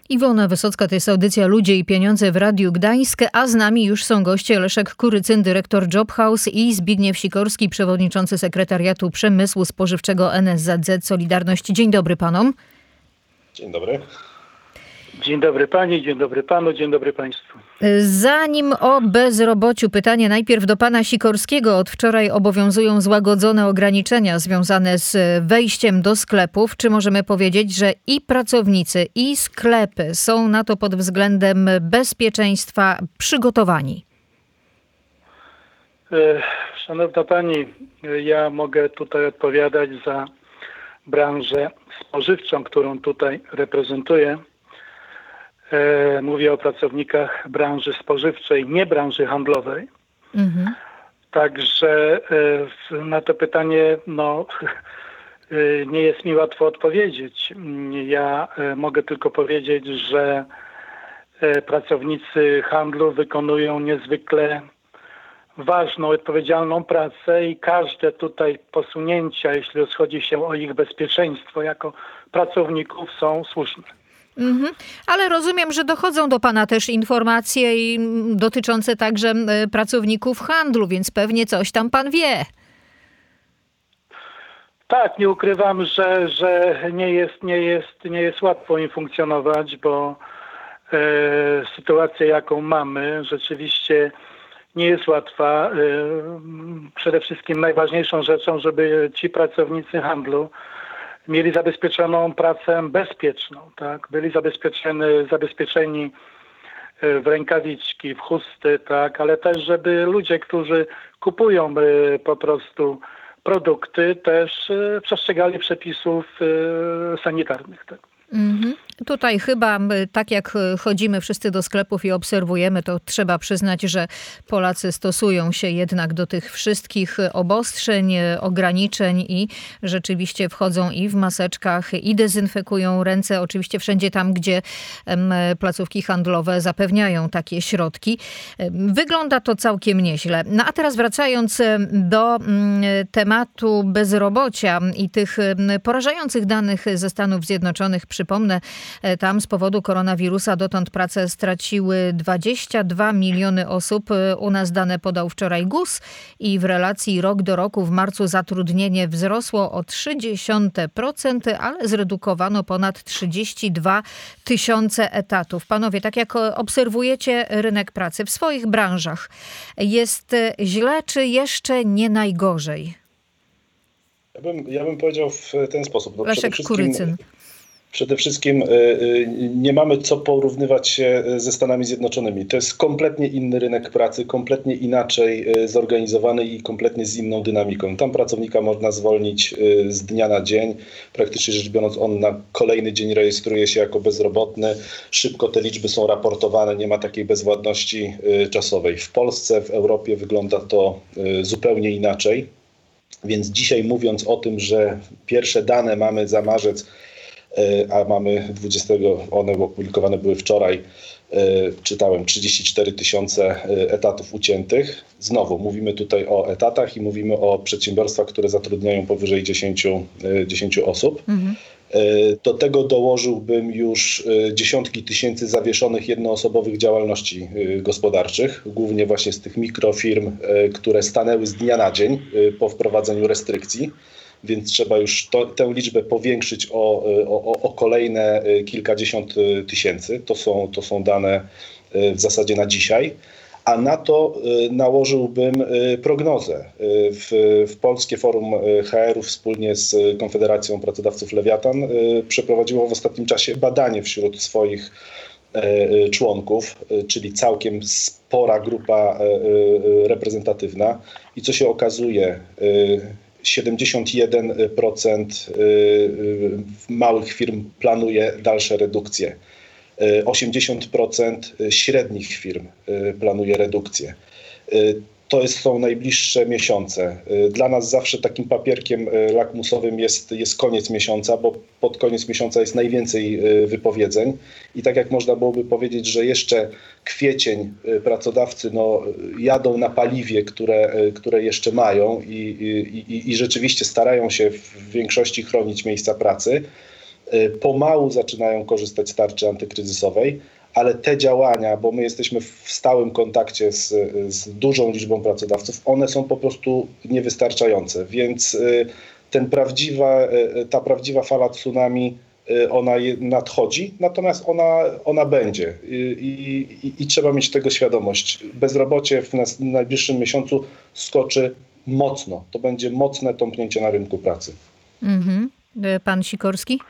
Iwona Wysocka, to jest audycja Ludzie i Pieniądze w Radiu Gdańsk, a z nami już są goście Leszek Kurycyn, dyrektor Job House i Zbigniew Sikorski, przewodniczący Sekretariatu Przemysłu Spożywczego NSZZ Solidarność. Dzień dobry panom. Dzień dobry. Dzień dobry pani, dzień dobry panu, dzień dobry państwu. Zanim o bezrobociu, pytanie najpierw do pana Sikorskiego. Od wczoraj obowiązują złagodzone ograniczenia związane z wejściem do sklepów. Czy możemy powiedzieć, że i pracownicy, i sklepy są na to pod względem bezpieczeństwa przygotowani? Szanowna pani, ja mogę tutaj odpowiadać za branżę spożywczą, którą tutaj reprezentuję. Mówię o pracownikach branży spożywczej, nie branży handlowej. Mhm. Także na to pytanie nie jest mi łatwo odpowiedzieć. Ja mogę tylko powiedzieć, że pracownicy handlu wykonują niezwykle ważną, odpowiedzialną pracę i każde tutaj posunięcia, jeśli chodzi się o ich bezpieczeństwo jako pracowników, są słuszne. Ale rozumiem, że dochodzą do pana też informacje dotyczące także pracowników handlu, więc pewnie coś tam pan wie. Tak, nie ukrywam, że nie jest łatwo im funkcjonować, bo sytuacja, jaką mamy, rzeczywiście nie jest łatwa. Przede wszystkim najważniejszą rzeczą, żeby ci pracownicy handlu mieli zabezpieczoną pracę bezpieczną, tak? Byli zabezpieczeni w rękawiczki, w chusty, tak? Ale też, żeby ludzie, którzy kupują po prostu produkty, też przestrzegali przepisów sanitarnych, tak? Tutaj chyba, tak jak chodzimy wszyscy do sklepów i obserwujemy, to trzeba przyznać, że Polacy stosują się jednak do tych wszystkich obostrzeń, ograniczeń i rzeczywiście wchodzą i w maseczkach, i dezynfekują ręce. Oczywiście wszędzie tam, gdzie placówki handlowe zapewniają takie środki. Wygląda to całkiem nieźle. No a teraz wracając do tematu bezrobocia i tych porażających danych ze Stanów Zjednoczonych, przypomnę, tam z powodu koronawirusa dotąd pracę straciły 22 miliony osób. U nas dane podał wczoraj GUS i w relacji rok do roku w marcu zatrudnienie wzrosło o 0,3%, ale zredukowano ponad 32 tysiące etatów. Panowie, tak jak obserwujecie rynek pracy w swoich branżach, jest źle czy jeszcze nie najgorzej? Ja bym powiedział w ten sposób. Leszek Kurycyn. Przede wszystkim nie mamy co porównywać się ze Stanami Zjednoczonymi. To jest kompletnie inny rynek pracy, kompletnie inaczej zorganizowany i kompletnie z inną dynamiką. Tam pracownika można zwolnić z dnia na dzień. Praktycznie rzecz biorąc, on na kolejny dzień rejestruje się jako bezrobotny. Szybko te liczby są raportowane, nie ma takiej bezwładności czasowej. W Polsce, w Europie wygląda to zupełnie inaczej. Więc dzisiaj mówiąc o tym, że pierwsze dane mamy za marzec, a mamy 20, one opublikowane były wczoraj, czytałem 34 tysiące etatów uciętych. Znowu mówimy tutaj o etatach i mówimy o przedsiębiorstwach, które zatrudniają powyżej 10 osób. Do tego dołożyłbym już dziesiątki tysięcy zawieszonych jednoosobowych działalności gospodarczych, głównie właśnie z tych mikrofirm, które stanęły z dnia na dzień po wprowadzeniu restrykcji. Więc trzeba już tę liczbę powiększyć o kolejne kilkadziesiąt tysięcy. To są dane w zasadzie na dzisiaj. A na to nałożyłbym prognozę. W Polskie Forum HR-u wspólnie z Konfederacją Pracodawców Lewiatan przeprowadziło w ostatnim czasie badanie wśród swoich członków, czyli całkiem spora grupa reprezentatywna. I co się okazuje, 71% małych firm planuje dalsze redukcje. 80% średnich firm planuje redukcję. To są najbliższe miesiące. Dla nas zawsze takim papierkiem lakmusowym jest koniec miesiąca, bo pod koniec miesiąca jest najwięcej wypowiedzeń. I tak jak można byłoby powiedzieć, że jeszcze kwiecień pracodawcy jadą na paliwie, które jeszcze mają i rzeczywiście starają się w większości chronić miejsca pracy, pomału zaczynają korzystać z tarczy antykryzysowej, ale te działania, bo my jesteśmy w stałym kontakcie z dużą liczbą pracodawców, one są po prostu niewystarczające, więc ta prawdziwa fala tsunami, ona nadchodzi, natomiast ona będzie i trzeba mieć tego świadomość. Bezrobocie w najbliższym miesiącu skoczy mocno. To będzie mocne tąpnięcie na rynku pracy. Pan Sikorski?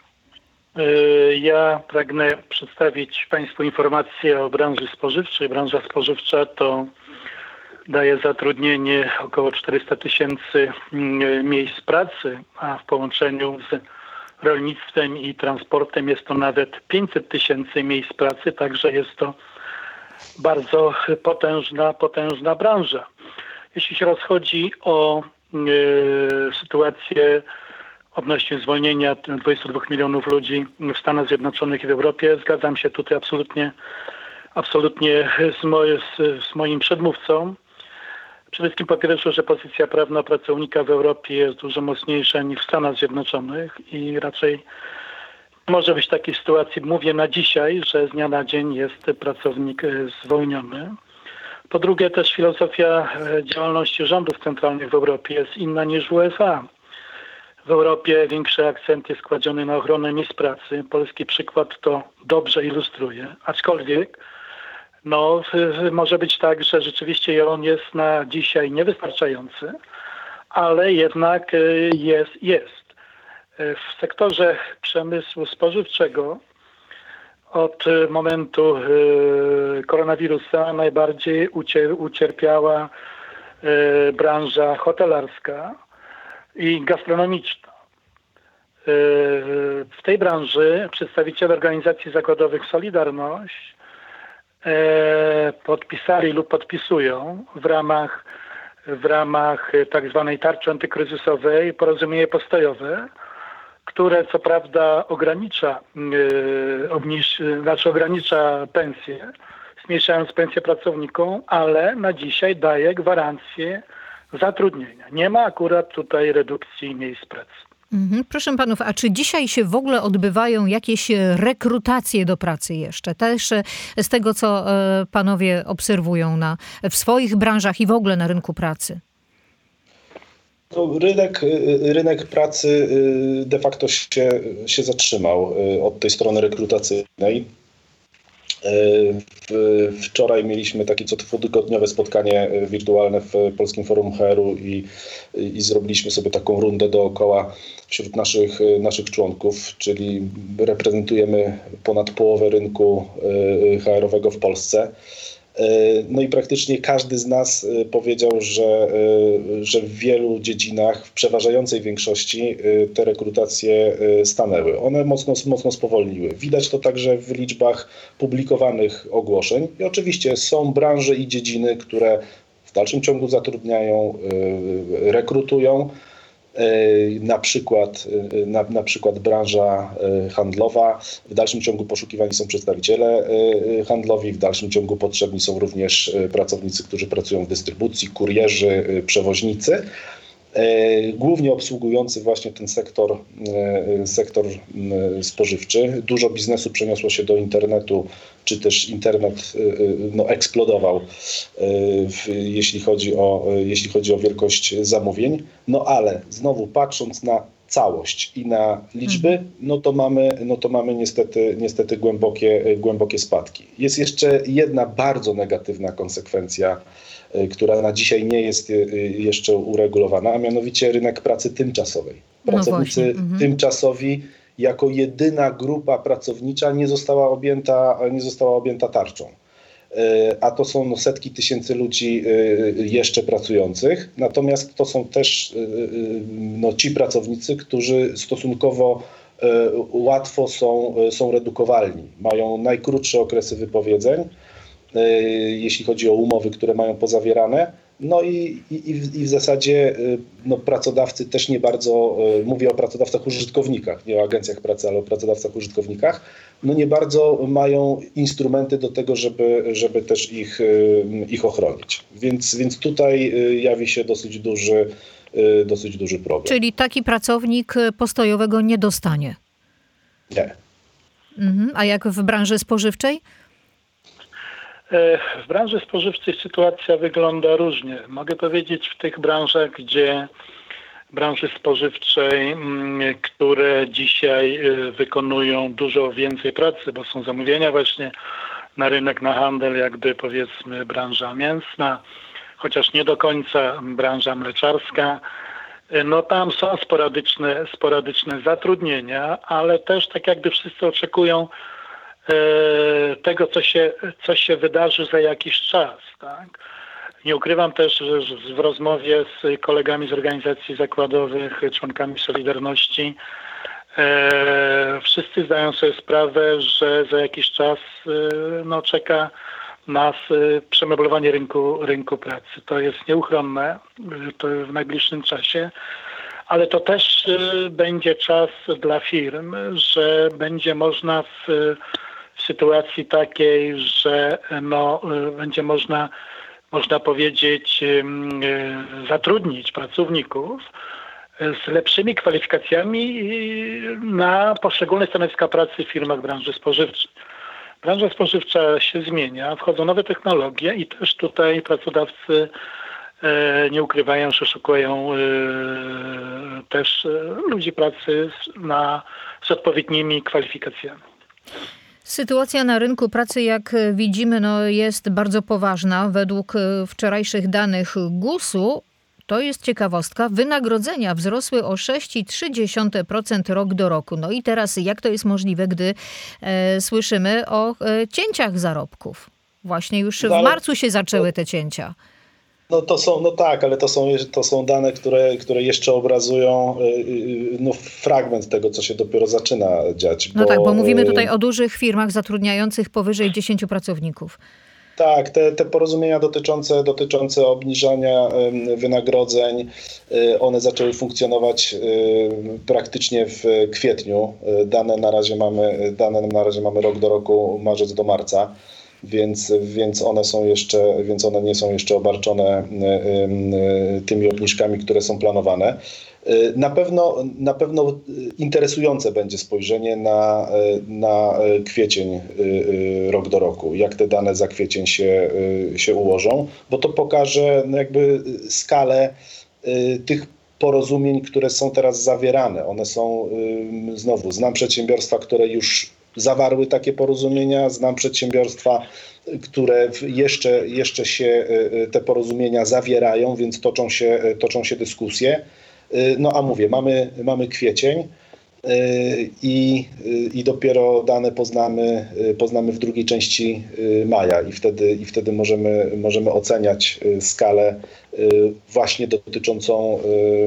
Ja pragnę przedstawić Państwu informację o branży spożywczej. Branża spożywcza to daje zatrudnienie około 400 000 miejsc pracy, a w połączeniu z rolnictwem i transportem jest to nawet 500 000 miejsc pracy, także jest to bardzo potężna branża. Jeśli się rozchodzi o sytuację odnośnie zwolnienia 22 milionów ludzi w Stanach Zjednoczonych i w Europie, zgadzam się tutaj absolutnie z moim przedmówcą. Przede wszystkim po pierwsze, że pozycja prawna pracownika w Europie jest dużo mocniejsza niż w Stanach Zjednoczonych i raczej może być takiej sytuacji, mówię na dzisiaj, że z dnia na dzień jest pracownik zwolniony. Po drugie też filozofia działalności rządów centralnych w Europie jest inna niż w USA. W Europie większy akcent jest kładziony na ochronę miejsc pracy. Polski przykład to dobrze ilustruje, aczkolwiek może być tak, że rzeczywiście on jest na dzisiaj niewystarczający, ale jednak jest. W sektorze przemysłu spożywczego od momentu koronawirusa najbardziej ucierpiała branża hotelarska i gastronomiczna. W tej branży przedstawiciele organizacji zakładowych Solidarność podpisali lub podpisują w ramach tak zwanej tarczy antykryzysowej porozumienie postojowe, które co prawda ogranicza pensje, zmniejszając pensję pracownikom, ale na dzisiaj daje gwarancję zatrudnienia. Nie ma akurat tutaj redukcji miejsc pracy. Proszę panów, a czy dzisiaj się w ogóle odbywają jakieś rekrutacje do pracy jeszcze? Też z tego, co panowie obserwują w swoich branżach i w ogóle na rynku pracy? To rynek pracy de facto się zatrzymał od tej strony rekrutacyjnej. Wczoraj mieliśmy takie co dwutygodniowe spotkanie wirtualne w Polskim Forum HR-u i zrobiliśmy sobie taką rundę dookoła wśród naszych członków, czyli reprezentujemy ponad połowę rynku HR-owego w Polsce. No i praktycznie każdy z nas powiedział, że w wielu dziedzinach, w przeważającej większości te rekrutacje stanęły. One mocno spowolniły. Widać to także w liczbach publikowanych ogłoszeń. I oczywiście są branże i dziedziny, które w dalszym ciągu zatrudniają, rekrutują. Na przykład branża handlowa. W dalszym ciągu poszukiwani są przedstawiciele handlowi, w dalszym ciągu potrzebni są również pracownicy, którzy pracują w dystrybucji, kurierzy, przewoźnicy, głównie obsługujący właśnie ten sektor spożywczy. Dużo biznesu przeniosło się do internetu, czy też internet eksplodował, jeśli chodzi o wielkość zamówień. No ale znowu patrząc na całość i na liczby, no to mamy niestety głębokie spadki. Jest jeszcze jedna bardzo negatywna konsekwencja, która na dzisiaj nie jest jeszcze uregulowana, a mianowicie rynek pracy tymczasowej. Pracownicy tymczasowi jako jedyna grupa pracownicza nie została objęta tarczą. A to są setki tysięcy ludzi jeszcze pracujących. Natomiast to są też ci pracownicy, którzy stosunkowo łatwo są redukowalni. Mają najkrótsze okresy wypowiedzeń, jeśli chodzi o umowy, które mają pozawierane. No i w zasadzie pracodawcy też nie bardzo, mówię o pracodawcach użytkownikach, nie o agencjach pracy, ale o pracodawcach użytkownikach, nie bardzo mają instrumenty do tego, żeby też ich ochronić. Więc tutaj jawi się dosyć duży problem. Czyli taki pracownik postojowego nie dostanie? Nie. A jak w branży spożywczej? W branży spożywczej sytuacja wygląda różnie. Mogę powiedzieć w tych branżach, branży spożywczej, które dzisiaj wykonują dużo więcej pracy, bo są zamówienia właśnie na rynek, na handel, jakby powiedzmy branża mięsna, chociaż nie do końca branża mleczarska. No tam są sporadyczne zatrudnienia, ale też tak jakby wszyscy oczekują tego, co się wydarzy za jakiś czas. Tak? Nie ukrywam też, że w rozmowie z kolegami z organizacji zakładowych, członkami Solidarności, wszyscy zdają sobie sprawę, że za jakiś czas czeka nas przemeblowanie rynku pracy. To jest nieuchronne to w najbliższym czasie, ale to też będzie czas dla firm, że będzie można w sytuacji takiej, że będzie można powiedzieć, zatrudnić pracowników z lepszymi kwalifikacjami na poszczególne stanowiska pracy w firmach branży spożywczej. Branża spożywcza się zmienia, wchodzą nowe technologie i też tutaj pracodawcy nie ukrywają, że szukają też ludzi pracy z odpowiednimi kwalifikacjami. Sytuacja na rynku pracy, jak widzimy, jest bardzo poważna. Według wczorajszych danych GUS-u, to jest ciekawostka, wynagrodzenia wzrosły o 6,3% rok do roku. No i teraz jak to jest możliwe, gdy słyszymy o cięciach zarobków? Właśnie już w marcu się zaczęły te cięcia. Ale to są dane, które jeszcze obrazują fragment tego, co się dopiero zaczyna dziać. Bo mówimy tutaj o dużych firmach zatrudniających powyżej 10 pracowników. Tak, te porozumienia dotyczące obniżania wynagrodzeń, one zaczęły funkcjonować praktycznie w kwietniu. Dane na razie mamy rok do roku, marzec do marca. Więc one nie są jeszcze obarczone tymi obniżkami, które są planowane. Na pewno interesujące będzie spojrzenie na kwiecień rok do roku, jak te dane za kwiecień się ułożą, bo to pokaże jakby skalę tych porozumień, które są teraz zawierane. One są, znam przedsiębiorstwa, które już zawarły takie porozumienia, znam przedsiębiorstwa, które jeszcze się te porozumienia zawierają, więc toczą się dyskusje. A mówię, mamy kwiecień i dopiero dane poznamy w drugiej części maja i wtedy możemy oceniać skalę właśnie dotyczącą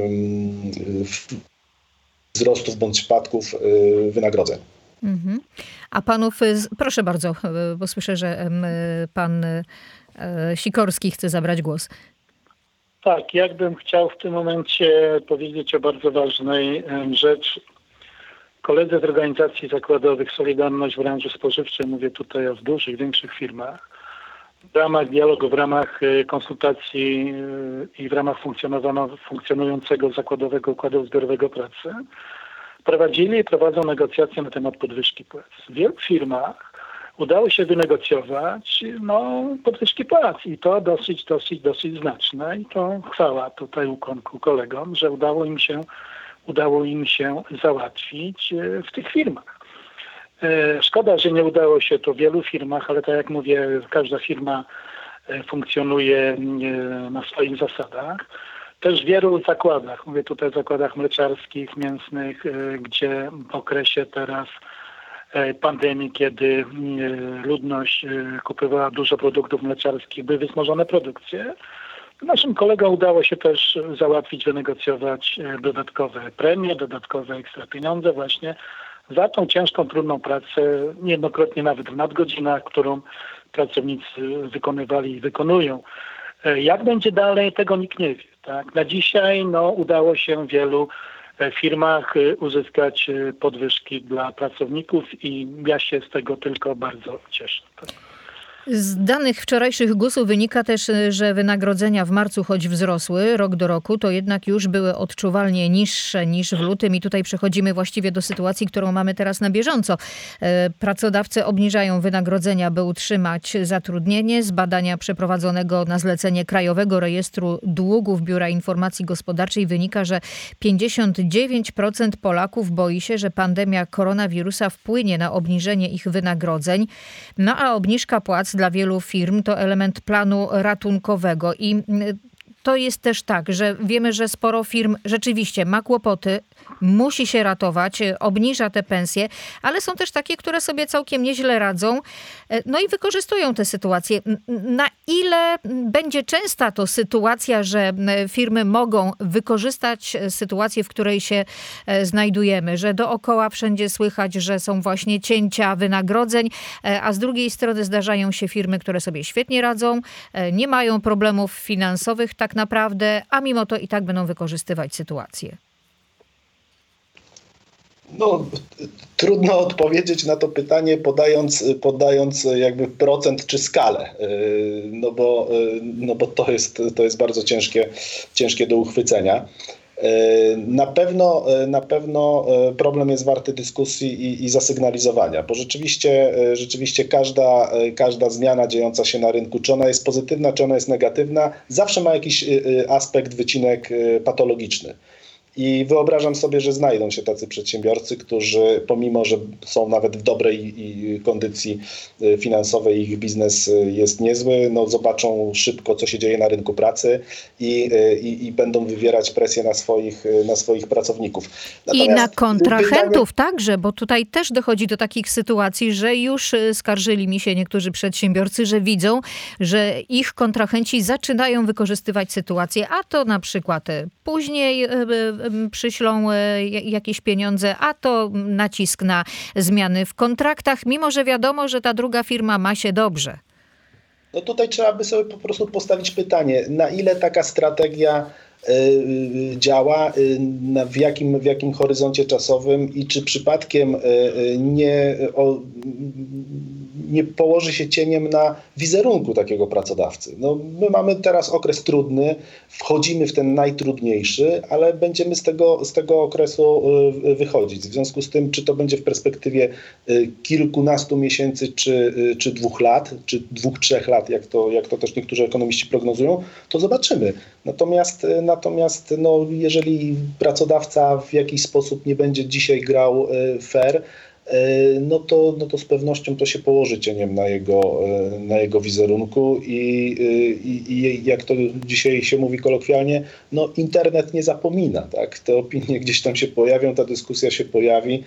wzrostów bądź spadków wynagrodzeń. A panów, proszę bardzo, bo słyszę, że pan Sikorski chce zabrać głos. Tak, jakbym chciał w tym momencie powiedzieć o bardzo ważnej rzeczy. Koledzy z organizacji zakładowych Solidarność w branży spożywczej, mówię tutaj o dużych, większych firmach, w ramach dialogu, w ramach konsultacji i w ramach funkcjonującego zakładowego układu zbiorowego pracy prowadzą negocjacje na temat podwyżki płac. W wielu firmach udało się wynegocjować podwyżki płac i to dosyć znaczne i to chwała tutaj ukłonku kolegom, że udało im się załatwić w tych firmach. Szkoda, że nie udało się to w wielu firmach, ale tak jak mówię, każda firma funkcjonuje na swoich zasadach. Też w wielu zakładach, mówię tutaj o zakładach mleczarskich, mięsnych, gdzie w okresie teraz pandemii, kiedy ludność kupowała dużo produktów mleczarskich, były wzmożone produkcje. Naszym kolegom udało się też załatwić, wynegocjować dodatkowe premie, dodatkowe ekstra pieniądze właśnie za tą ciężką, trudną pracę, niejednokrotnie nawet w nadgodzinach, którą pracownicy wykonywali i wykonują. Jak będzie dalej, tego nikt nie wie. Tak? Na dzisiaj udało się w wielu firmach uzyskać podwyżki dla pracowników i ja się z tego tylko bardzo cieszę. Tak? Z danych wczorajszych GUS-u wynika też, że wynagrodzenia w marcu, choć wzrosły rok do roku, to jednak już były odczuwalnie niższe niż w lutym i tutaj przechodzimy właściwie do sytuacji, którą mamy teraz na bieżąco. Pracodawcy obniżają wynagrodzenia, by utrzymać zatrudnienie. Z badania przeprowadzonego na zlecenie Krajowego Rejestru Długów Biura Informacji Gospodarczej wynika, że 59% Polaków boi się, że pandemia koronawirusa wpłynie na obniżenie ich wynagrodzeń. No a obniżka płac dla wielu firm to element planu ratunkowego i to jest też tak, że wiemy, że sporo firm rzeczywiście ma kłopoty, musi się ratować, obniża te pensje, ale są też takie, które sobie całkiem nieźle radzą, no i wykorzystują tę sytuację. Na ile będzie częsta to sytuacja, że firmy mogą wykorzystać sytuację, w której się znajdujemy, że dookoła wszędzie słychać, że są właśnie cięcia wynagrodzeń, a z drugiej strony zdarzają się firmy, które sobie świetnie radzą, nie mają problemów finansowych tak naprawdę, a mimo to i tak będą wykorzystywać sytuację. No, trudno odpowiedzieć na to pytanie, podając jakby procent czy skalę, no bo to jest bardzo ciężkie do uchwycenia. Na pewno problem jest warty dyskusji i zasygnalizowania, bo rzeczywiście każda zmiana dziejąca się na rynku, czy ona jest pozytywna, czy ona jest negatywna, zawsze ma jakiś aspekt, wycinek patologiczny. I wyobrażam sobie, że znajdą się tacy przedsiębiorcy, którzy pomimo, że są nawet w dobrej kondycji finansowej, ich biznes jest niezły, no zobaczą szybko, co się dzieje na rynku pracy i będą wywierać presję na swoich pracowników. Natomiast i na kontrahentów także, bo tutaj też dochodzi do takich sytuacji, że już skarżyli mi się niektórzy przedsiębiorcy, że widzą, że ich kontrahenci zaczynają wykorzystywać sytuację, a to na przykład później przyślą jakieś pieniądze, a to nacisk na zmiany w kontraktach, mimo że wiadomo, że ta druga firma ma się dobrze. No tutaj trzeba by sobie po prostu postawić pytanie, na ile taka strategia działa, w jakim horyzoncie czasowym i czy przypadkiem nie położy się cieniem na wizerunku takiego pracodawcy. No, my mamy teraz okres trudny, wchodzimy w ten najtrudniejszy, ale będziemy z tego okresu wychodzić. W związku z tym, czy to będzie w perspektywie kilkunastu miesięcy, czy 2 lat, czy 2-3 lat, jak to też niektórzy ekonomiści prognozują, to zobaczymy. Natomiast no, jeżeli pracodawca w jakiś sposób nie będzie dzisiaj grał fair, no to z pewnością to się położy cieniem na jego wizerunku i jak to dzisiaj się mówi kolokwialnie, no internet nie zapomina, tak? Te opinie gdzieś tam się pojawią, ta dyskusja się pojawi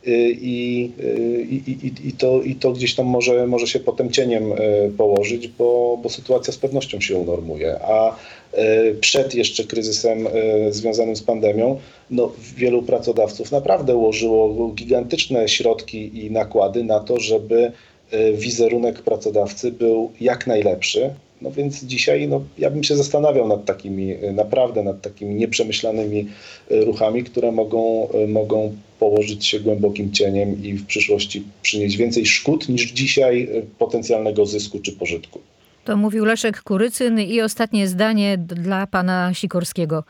i to gdzieś tam może się potem cieniem położyć, bo sytuacja z pewnością się unormuje, a przed jeszcze kryzysem związanym z pandemią, no wielu pracodawców naprawdę ułożyło gigantyczne środki i nakłady na to, żeby wizerunek pracodawcy był jak najlepszy. No więc dzisiaj ja bym się zastanawiał nad takimi nieprzemyślanymi ruchami, które mogą położyć się głębokim cieniem i w przyszłości przynieść więcej szkód niż dzisiaj potencjalnego zysku czy pożytku. To mówił Leszek Kurycyn i ostatnie zdanie dla pana Sikorskiego.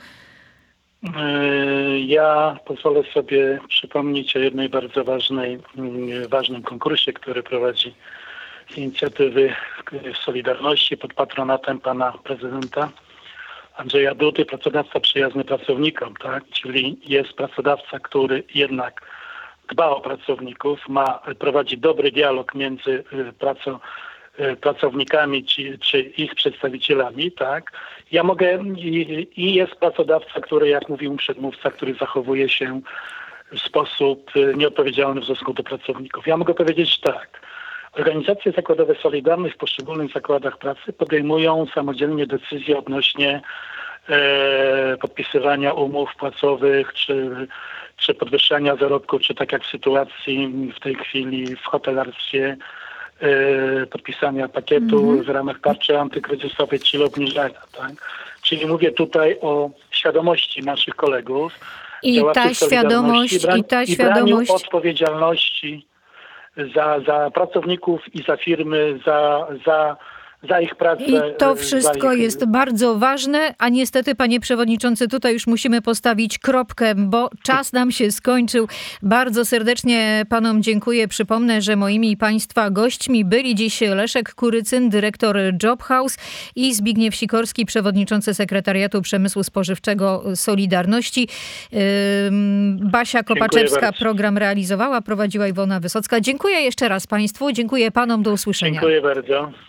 Ja pozwolę sobie przypomnieć o jednej bardzo ważnym konkursie, który prowadzi z inicjatywy Solidarności pod patronatem pana prezydenta Andrzeja Dudy, pracodawca przyjazny pracownikom, tak? Czyli jest pracodawca, który jednak dba o pracowników, prowadzi dobry dialog między pracownikami czy ich przedstawicielami, tak? Ja mogę i jest pracodawca, który, jak mówił przedmówca, który zachowuje się w sposób nieodpowiedzialny w stosunku do pracowników. Ja mogę powiedzieć tak. Organizacje zakładowe Solidarność w poszczególnych zakładach pracy podejmują samodzielnie decyzje odnośnie podpisywania umów płacowych, czy podwyższania zarobków, czy tak jak w sytuacji w tej chwili w hotelarstwie, podpisania pakietu w ramach tarczy antykryzysowej, czyli obniżania. Tak? Czyli mówię tutaj o świadomości naszych kolegów. I ta świadomość braniu odpowiedzialności za pracowników i za firmy, za ich pracę. I to wszystko jest bardzo ważne, a niestety, panie przewodniczący, tutaj już musimy postawić kropkę, bo czas nam się skończył. Bardzo serdecznie panom dziękuję. Przypomnę, że moimi państwa gośćmi byli dziś Leszek Kurycyn, dyrektor Job House, i Zbigniew Sikorski, przewodniczący Sekretariatu Przemysłu Spożywczego Solidarności. Basia Kopaczewska program realizowała, prowadziła Iwona Wysocka. Dziękuję jeszcze raz państwu, dziękuję panom, do usłyszenia. Dziękuję bardzo.